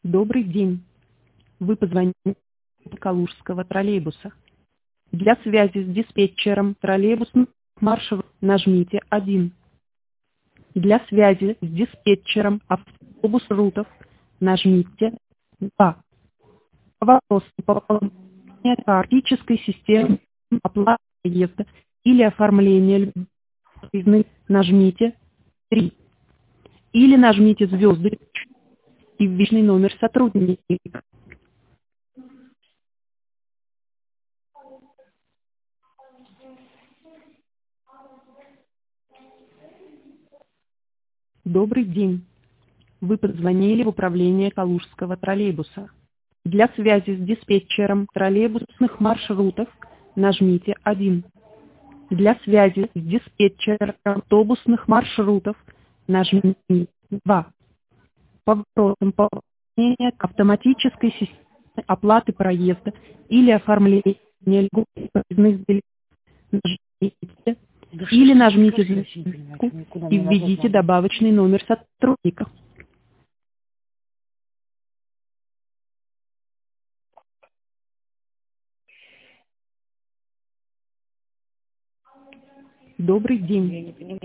Добрый день. Вы позвонили с Калужского троллейбуса. Для связи с диспетчером троллейбусных маршрутов нажмите 1. Для связи с диспетчером автобус-рутов нажмите 2. По вопросу пополнения картической системы оплаты проезда или оформления льготной нажмите 3. Или нажмите звезды и вечный номер сотрудника. Добрый день. Вы позвонили в управление Калужского троллейбуса. Для связи с диспетчером троллейбусных маршрутов нажмите 1. Для связи с диспетчером автобусных маршрутов нажмите 2. По вопросам пополнения автоматической системы оплаты проезда или оформления льготных проездных билетов нажмите или нажмите звездку и введите добавочный номер сотрудника. Добрый день.